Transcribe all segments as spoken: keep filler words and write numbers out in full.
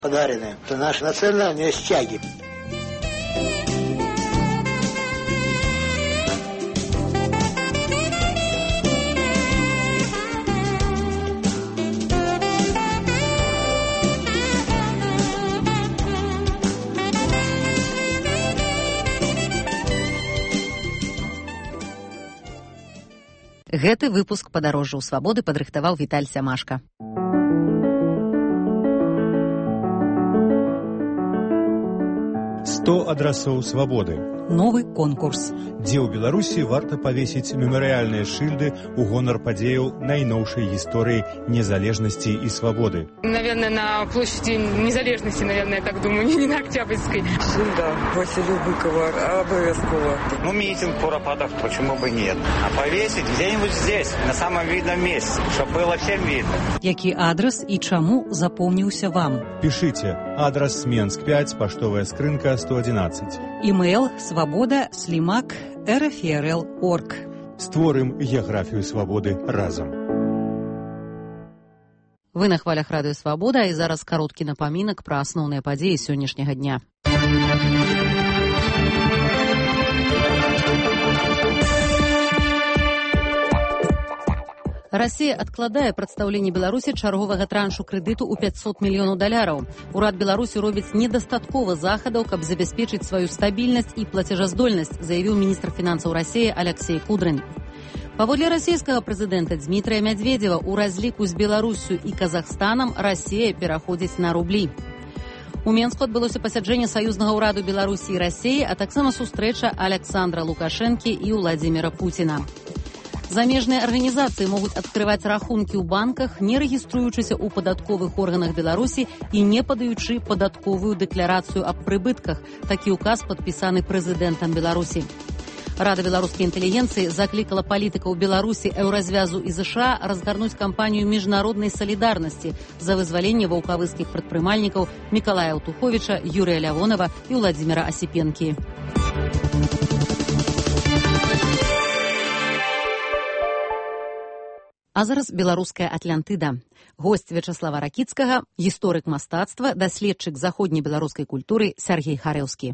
Подаренные. Это наше национальные стяги. Гэты выпуск падарожжаў свабоды падрыхтаваў Віталь Сямашка. сто адрасоў свабоды. Новы конкурс. Дзе ў Беларусі варта павесіць мемарыяльныя шыльды ў гонар падзеяў найноўшай гісторыі незалежнасці і свабоды. Наверное, на площади незалежности, наверное, я так думаю, не на Октябрьской. Шильда Василию Быкову обовязково. Ну, митинг куропатов, почему бы нет. А повесить где-нибудь здесь, на самом видном месте, чтобы было всем видно. Які адрес і чаму запомніўся вам? Пішыце. Адрес Менск пять, паштовая скрынка сто одиннадцать. Імейл свабода слімак эр эф эр эл точка орг. Створым геаграфію свабоды разам. Вы на хвалях радыё Свабода, і зараз кароткі напамінак пра асноўныя падзеі сённяшняга дня. Расія адкладае прадстаўленне Беларусі чарговага траншу крэдыту ў пятьсот мільёнаў даляраў. Урад Беларусі робіць недастаткова захадаў, каб забяспечыць сваю стабільнасць і плацежаздольнасць, заявіў міністр фінансаў Расіі Алексей Кудрин. Паводле расійскага прэзідэнта Дмітрыя Мядзведзева, у разліку з Беларуссю і Казахстанам Расія пераходзіць на рублі. У Менску адбылося пасяджэнне саюзнага ўраду Беларусі і Расіі, а таксама сустрэча Александра Лукашэнкі і Уладзіміра Пуціна. Замежныя арганізацыі могуць адкрываць рахункі ў банках, не рэгіструючыся ў падатковых органах Беларусі і не падаючы падатковую дэкларацыю аб прыбытках. Такі ўказ падпісаны прэзідэнтам Беларусі. Рада беларускай інтэлігенцыі заклікала палітыкаў Беларусі, Еўразвязу і ЗША разгарнуць кампанію міжнароднай салідарнасці за вызваленне ваўкавыскіх прадпрымальнікаў Мікалая Аўтуховіча, Юрыя Лявонава і Уладзіміра Асіпенкі. А зараз беларуская Атлантыда. Госць Вячаслава Ракіцкага, гісторык мастацтва, даследчык заходняй беларускай культуры Сяргей Харэўскі.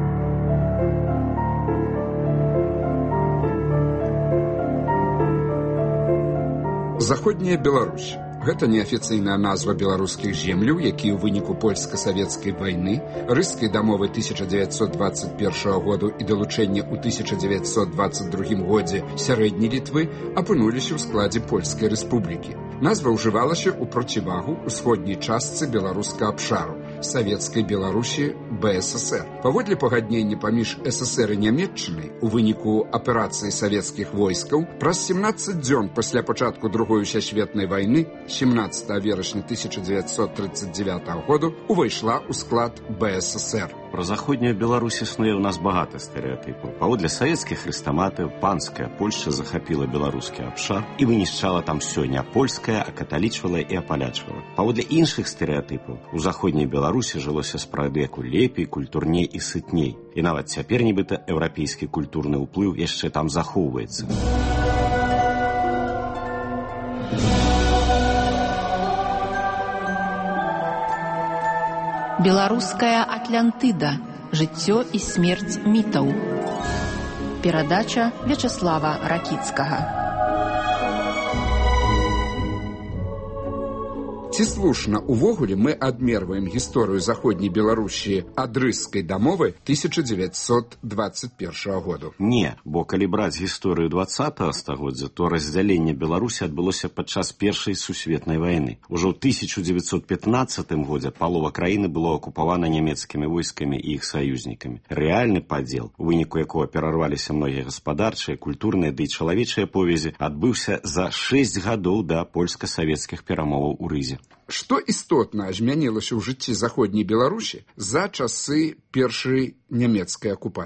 Заходняя Беларусь. Гэта неафіцыйная назва беларускіх земляў, якія ў выніку польска-савецкай вайны, рыскай дамовы тысяча дзевяцьсот дваццаць першага году і далучэння ў тысяча дзевяцьсот дваццаць другім годзе сярэдняй Літвы апынуліся ў складзе Польскай рэспублікі. Назва ўжывалася ў процівагу ўсходняй частцы беларускага абшару, Савецкай Беларусі бэ эс эс эр. Паводле пагаднення паміж эс эс эр і Нямецчынай у выніку аперацыі савецкіх войскаў праз сямнаццаць дзён пасля пачатку Другой сусветнай вайны сямнаццатага верасня тысяча дзевяцьсот тридцать девятого году увайшла ў склад бэ эс эс эр. Про заходнюю Беларусь існуе ў нас багата стэрэатыпаў. Паводле савецкіх хрэстаматыў, панская Польшча захапіла беларускі абшар і вынішчала там ўсё няпольскае, а каталічвала і апалячвала. Паводле іншых стэрэатыпаў, у заходняй Беларусі жылося спрадвеку лепей, культурней і сытней. І нават цяпер нібыта еўрапейскі культурны ўплыў яшчэ там захоўваецца. Беларуская Атлантыда. Жыццё і смерць мітаў. Перадача Вячаслава Ракіцкага. Ці слушна увогуле мы адмерваем гісторыю заходняй Беларусі ад рыскай дамовы тысяча дзевяцьсот дваццаць першага году? Не, бо калі браць гісторыю двадцатага стагоддзя, то раздзяленне Беларусі адбылося падчас першай сусветнай вайны. Ужо ў тысяча дзевяцьсот пятнаццатым годзе палова краіны было акупавана нямецкімі войскамі і іх саюзнікамі. Рэальны падзел, у выніку якога перарваліся многія гаспадарчыя, культурныя ды і чалавечыя повязі, адбыўся за шэсць гадоў да польска-савецкіх перамоваў у Рызе. Што істотна змянілася ў жыцці заходняй Беларусі за часы першай нямецкай акупацыі?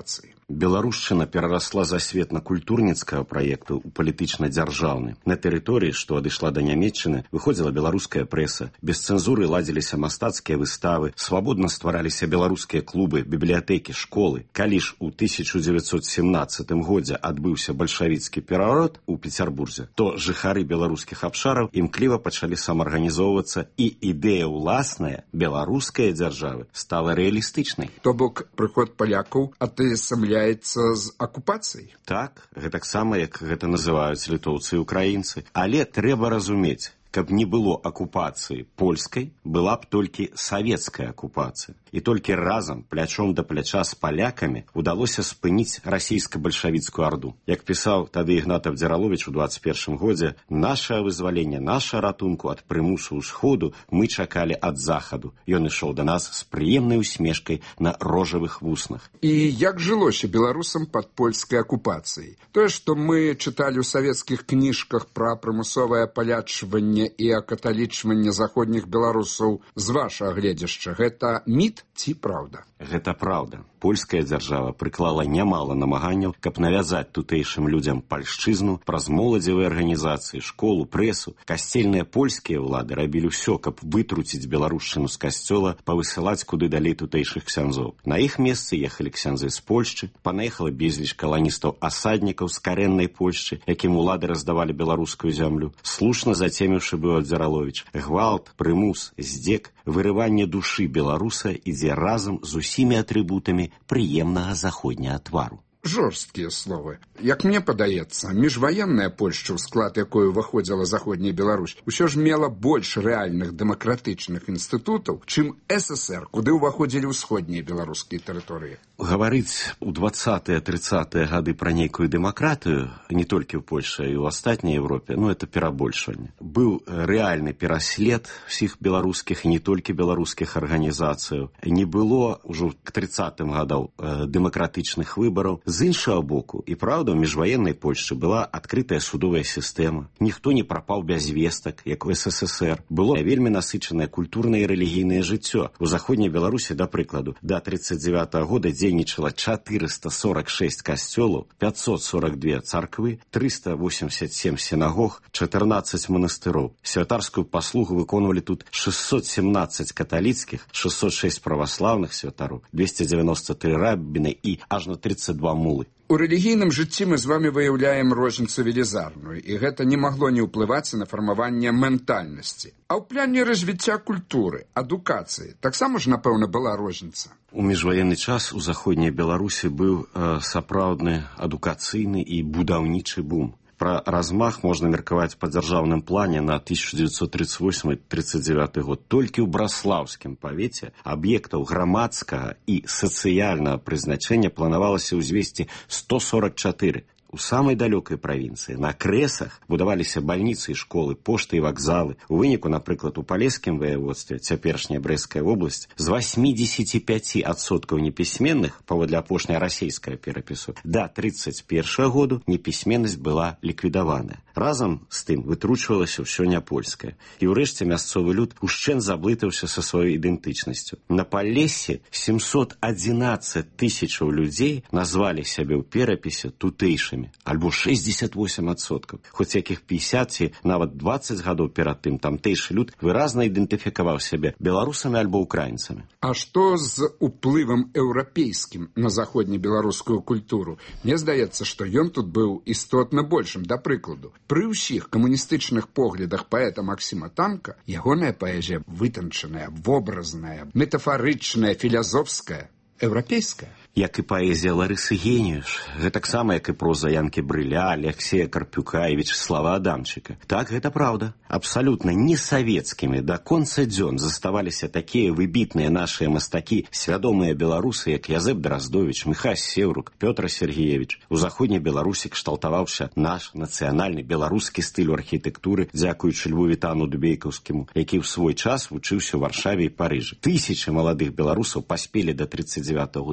Беларушчына перарасла засветна-культурніцкага праекту ў палітычна-дзяржаўны. На тэрыторыі, што адышла да Нямецчыны, выходзіла беларуская прэса, без цэнзуры ладзіліся мастацкія выставы, свабодна ствараліся беларускія клубы, бібліятэкі, школы. Калі ж у тысяча дзевяцьсот семнаццатым годзе адбыўся бальшавіцкі пераворот у Пецярбурзе, то жыхары беларускіх абшараў імкліва пачалі самаарганізоўвацца, і ідэя ўласная беларускай дзяржавы стала рэалістычнай. То бок прыход палякаў атаясамляецца з акупацыяй? Так, гэтаксама, як гэта называюць літоўцы і украінцы. Але трэба разумець, каб не было акупацыі польскай, была б толькі савецкая акупацыя. І толькі разам, плячом да пляча з палякамі, удалося спыніць расійска-бальшавіцкую арду. Як пісаў тады Ігнат Абдзіраловіч у дваццаць першым годзе, «Нашае вызваленне, наша ратунку ад прымусу ўсходу мы чакалі ад захаду. Ён ішоў да нас з прыемнай усмешкай на рожавых вуснах». І як жылося беларусам пад польскай акупацыяй? Тое, што мы чыталі ў савецкіх кніжках пра прымусовае палячванне і акаталічванне заходніх беларусаў з вашага гледзяшча, гэта міт ці праўда? Гэта праўда. Польская дзяржава прыклала нямала намаганняў, каб навязаць тутэйшым людзям пальшчызну праз моладзевыя арганізацыі, школу, прэсу. Касцельныя польскія ўлады рабілі ўсё, каб вытруціць беларушчыну з касцёла, павысылаць куды далей тутэйшых ксяндзоў. На іх месцы ехалі ксяндзы з Польшчы, панаехала безліч каланістаў-асаднікаў з карэннай Польшчы, якім улады раздавалі беларускую зямлю. Слушна зацеміўшы быў Абдзіраловіч. Гвалт, прымус, здзек, вырыванне душы беларуса ідзе разам з усімі атрыбутамі прыемнага заходняга твару. Жорсткія словы. Як мне падаецца, міжваенная Польшча, у склад якой уваходзіла заходняя Беларусь, усё ж мела больш рэальных дэмакратычных інстытутаў, чым эс эс ер, куды ўваходзілі ўсходнія беларускія тэрыторыі. Гаварыць у дваццатыя-трыццатыя гады пра нейкую дэмакратыю, не толькі ў Польшчы, а і ў астатняй Еўропе, ну, это перабольшванне. Быў рэальны пераслед усіх беларускіх і не толькі беларускіх арганізацыяў. Не было ўжо к трыццатым гадам дэмакратычных выбараў. З іншага боку, і праўда, у міжваеннай Польшчы была адкрытая судовая сістэма. Ніхто не прапаў без вестак, як у эс эс эс ер. Было вельмі насычанае культурнае і рэлігійнае жыццё. У заходняй Беларусі, да прыкладу, да трыццаць дзевятага года дзейнічала чатырыста сорак шэсць касцёлаў, пятьсот сорок две царквы, триста восемьдесят семь сінагог, чатырнаццаць манастыроў. Святарскую паслугу выконвалі тут шестьсот семнадцать каталіцкіх, шестьсот шесть праваслаўных святароў, двести девяносто три раббіны і аж на тридцать два мулы. У рэлігійным жыцці мы з вами выяўляем розніцу велізарную, і гэта не магло не ўплываць на фармаванне ментальнасці. А ў пляне развіцця культуры, адукацыі таксама ж, напэўна, была розніца. У міжваенны час у заходняй Беларусі быў э, сапраўдны адукацыйны і будаўнічы бум. Пра размах можна меркаваць па дзяржаўным плане на тысяча девятьсот тридцать восьмы — тридцать девятый год. Толькі ў браслаўскім павеце аб'ектаў грамадскага і сацыяльнага прызначэння планавалася ўзвесці сто сорок чатыры. У самай далёкай правінцыі на крэсах будаваліся бальніцы і школы, пошты і вакзалы. У выніку, напрыклад, у палескім ваяводстве, цяперашняя Брэсцкая вобласць, з восемьдесят пять адсоткаў непісьменных, паводле апошняй расейскага перапісу, да тридцать першага году непісьменнасць была ліквідаваная. Разам з тым вытручвалася ўсё няпольскае. І ўрэшце мясцовы люд ушчэнт заблытаўся са сваёй ідэнтычнасцю. На Палессі семьсот одиннадцать тысячаў людзей назвалі сябе ў перапісе тутэйшымі, альбо шестьдесят восемь адсоткаў. Хоць якіх пятьдесят ці нават двадцать гадоў перад тым тамтэйшы люд выразна ідэнтыфікаваў сябе беларусамі альбо украінцамі. А што з уплывам еўрапейскім на заходнебеларускую культуру? Мне здаецца, што ён тут быў істотна большым. Да прыкладу, пры ўсіх камуністычных поглядах паэта Максіма Танка ягоная паэзія вытанчаная, вобразная, метафарычная, філазофская, еўрапейская. Як і паэзія Ларысы Геніюш, гэтаксама, як і проза Янкі Брыля, Алексея Карпюка і Вячеслава Адамчыка. Так, гэта праўда. Абсалютна не савецкімі да конца дзён заставаліся такія выбітныя нашыя мастакі, свядомыя беларусы, як Язэп Драздовіч, Міхась Сеўрук, Пётр Сергеевич. У заходняй Беларусі кшталтаваўся наш нацыянальны беларускі стыль архітэктуры, дзякуючы Льву Вітану Дубейкаўскіму, які ў свой час вучыўся ў Варшаве і Парыжы. Тысячы маладых беларусаў паспелі да тридцать девятага года павучыцца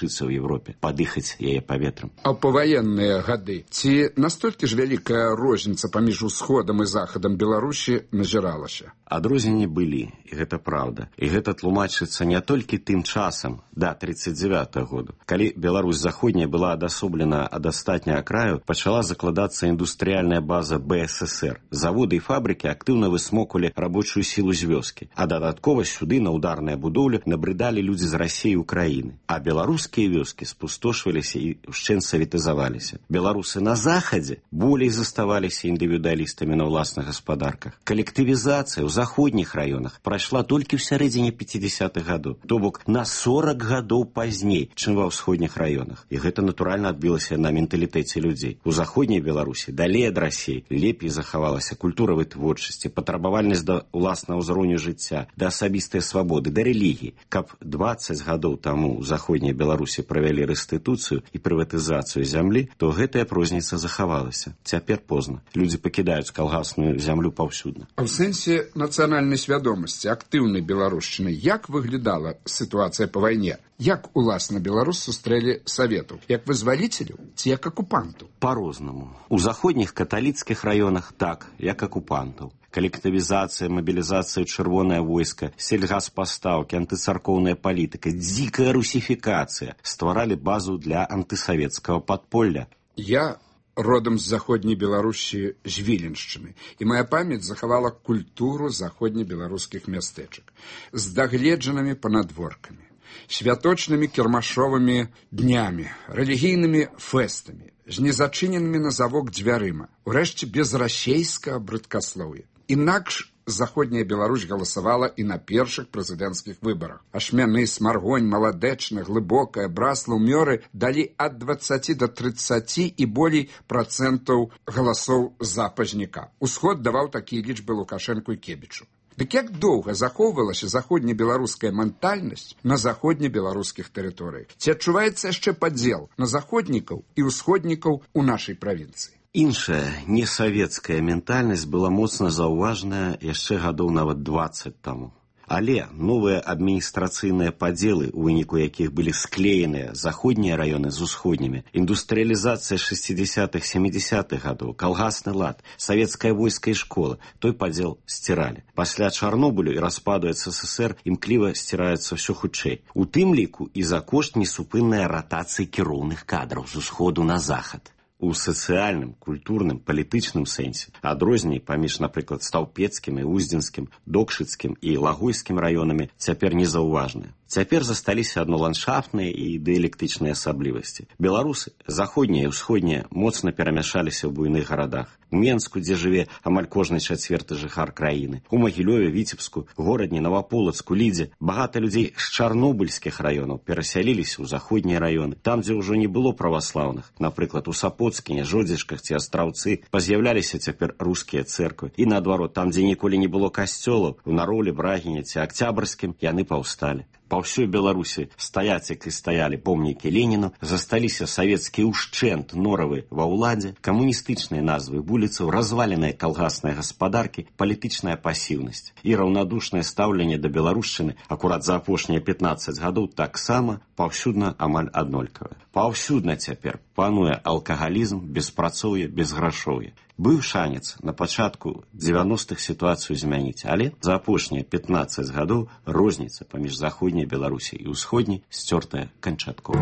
вучыцца ў Европе, падыхаць яе паветрам. А ў паваенныя гады ці настолькі ж вялікая розніца паміж усходам і захадам Беларусі назіралася? Адрозненні былі, і гэта праўда. І гэта тлумачыцца не толькі тым часам, да тридцать девятого году. Калі Беларусь заходняя была адасоблена ад астатняга краю, пачала закладацца індустрыяльная база бэ эс эс эр. Заводы і фабрыкі актыўна высмоквалі рабочую сілу з вёскі, а дадаткова сюды на ударныя будоўлі набрыдалі людзі з Расіі і Украіны. А беларускія вёскі спустошваліся і ўшчэнт саветызаваліся. Беларусы на захадзе болей заставаліся індывідуалістамі на ўласных гаспадарках. Калектывізацыя ў заходніх раёнах прайшла толькі ў сярэдзіне пятидесятых гадоў, то бок на сорок гадоў пазней, чым ва ўсходніх раёнах. І гэта натуральна адбілася на менталітэце людзей. У заходняй Беларусі далей ад Расіі лепей захавалася культура вытворчасці, патрабавальнасць да ўласнага ўзроўню жыцця, да асабістай свабоды, да рэлігіі. Каб двадцать гадоў таму ў заходняй Беларусі правялі рэстытуцыю і прыватызацыю зямлі, то гэтая розніца захавалася. Цяпер позна. Людзі пакідаюць калгасную зямлю паўсюдна. А ў сэнсе нацыянальнай свядомасці актыўнай беларушчыны як выглядала сітуацыя па вайне? Як уласна Беларусь сустрэлі саветаў? Як вызваліцеляў ці як акупантаў? Па-рознаму. У заходніх каталіцкіх раёнах так, як акупантаў. Калектывізацыя, мабілізацыя ў чырвонае войска, сельгаспастаўкі, антыцаркоўная палітыка, дзікая русіфікацыя стваралі базу для антысавецкага падполля. Я родам з заходняй Беларусі, з Віленшчыны, і моя памяць захавала культуру заходнебеларускіх мястэчак з дагледжанымі панадворкамі, святочнымі кірмашовымі днямі, рэлігійнымі фэстамі, з незачыненымі на завок дзвярыма, урэшце без расейскага брыдкаслоўя. Інакш заходняя Беларусь галасавала і на першых прэзідэнцкіх выбарах. Ашмяны, Смаргонь, Маладэчна, Глыбокая, Браслаў, Мёры далі ад дваццаці да трыццаці і болей працэнтаў галасоў за пазняка. Усход даваў такія лічбы Лукашэнку і Кебічу. Дык як доўга захоўвалася заходнебеларуская ментальнасць на заходнебеларускіх тэрыторыях? Ці адчуваецца яшчэ падзел на заходнікаў і ўсходнікаў у нашай правінцыі? Іншая, несавецкая ментальнасць была моцна заўважная яшчэ гадоў нават дваццаць таму. Але новыя адміністрацыйныя падзелы, у выніку якіх былі склееныя заходнія раёны з усходнімі, індустрыялізацыя шэсцідзясятых сямідзясятых гадоў, калгасны лад, савецкае войска і школа, той падзел сціралі. Пасля Чарнобылю і распаду эс эс эс эр імкліва сціраюцца ўсё хутчэй. У тым ліку і за кошт несупыннай ратацыі кіроўных кадраў з усходу на захад. У сацыяльным, культурным, палітычным сэнсе адрозненні паміж, напрыклад, стаўпецкім і уздзенскім, докшыцкім і лагойскім раёнамі цяпер незаўважныя. Цяпер засталіся адно ландшафтныя і дыялектычныя асаблівасці. Беларусы, заходнія і ўсходнія, моцна перамяшаліся ў буйных гарадах. У Менску, дзе жыве амаль кожны чацверты жыхар краіны. У Магілёве, Віцебску, Горадні, Наваполацку, Лідзе. Багата людзей з чарнобыльскіх раёнаў перасяліліся ў заходнія раёны. Там, дзе ўжо не было праваслаўных, напрыклад, у Сапоцкіне, Жодзішках ці Астраўцы, паз'яўляліся цяпер рускія цэрквы. І наадварот, там, дзе ніколі не было касцёлаў, у Наролі, Брагіне ці Акцябрскім, яны паўсталі. Па ўсёй Беларусі стаяць, як і стаялі помнікі Леніну, засталіся савецкі ўшчэнт норавы ва ўладзе, камуністычныя назвы вуліцаў, разваленыя калгасныя гаспадаркі, палітычная пасіўнасць і раўнадушнае стаўленне да беларушчыны акурат за апошнія пятнаццаць гадоў таксама паўсюдна амаль аднолькавае. Паўсюдна цяпер пануе алкагалізм, беспрацоўе, безграшоўе. Быў шанец на пачатку дзевяностых сітуацыю змяніць, але за апошнія пятнаццаць гадоў розніца паміж заходняй Беларусі і ўсходняй сцёртая канчаткова.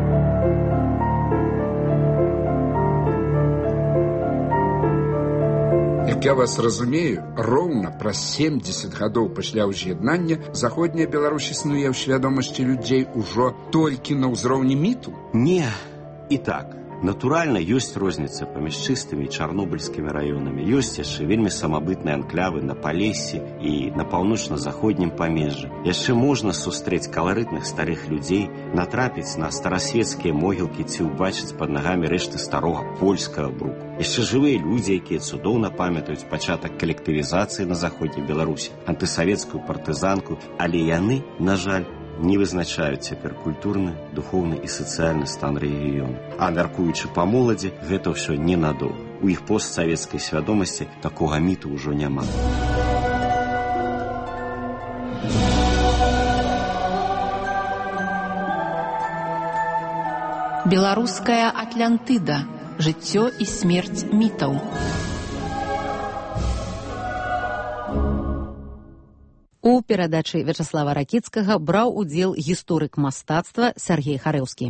Як я вас разумею, роўна праз семдзесят гадоў пасля ўз'яднання заходняя Беларусь існуе ў свядомасці людзей ужо толькі на ўзроўні міту? Не, і так. Натуральна, ёсць розніца паміж чыстымі чарнобыльскімі раёнамі. Ёсць яшчэ вельмі самабытныя анклавы на Палессі і на паўночна-заходнім памежжы. Яшчэ можна сустрэць каларытных старых людзей, натрапіць на старасвецкія могілкі ці ўбачыць пад нагамі рэшты старога польскага бруку. Яшчэ жывыя людзі, якія цудоўна памятаюць пачатак калектывізацыі на заходняй Беларусі, антысавецкую партызанку, але яны, на жаль, не вызначаюць цяпер культурны, духоўны і сацыяльны стан рэгіёну. А мяркуючы па моладзі, гэта ўсё ненадоўга. У іх постсавецкай свядомасці такога міту ўжо няма. Беларуская Атлантыда. Жыццё і смерць мітаў. У перадачы Вячаслава Ракіцкага браў удзел гісторык мастацтва Сяргей Харэўскі.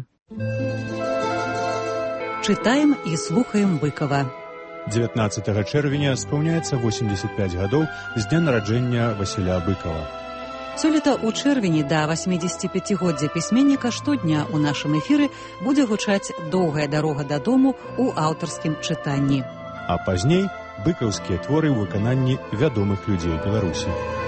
Чытаем і слухаем Быкова. дзевятнаццатага чэрвеня спаўняецца восемьдесят пять гадоў з дня нараджэння Васіля Быкова. Сёлета ў чэрвені да восьмідзесятіпяцігоддзя пісьменніка штодня ў нашым эфіры будзе гучаць «Доўгая дарога дадому» ў аўтарскім чытанні. А пазней быкаўскія творы ў выкананні вядомых людзей Беларусі.